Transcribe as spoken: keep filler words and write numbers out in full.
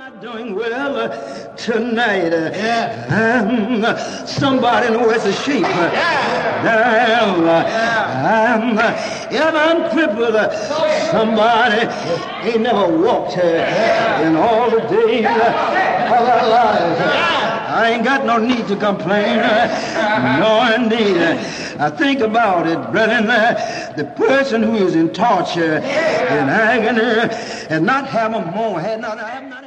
not doing well uh, tonight. Uh, yeah. Um, uh, somebody knows a sheep. Uh, yeah. Um, uh, um, uh, if I'm crippled, uh, somebody ain't never walked uh, in all the days uh, of our lives. Uh, I ain't got no need to complain. Uh, no, indeed. Uh, I think about it, brethren. Uh, the person who is in torture, in agony, and not have a moan, had not, have not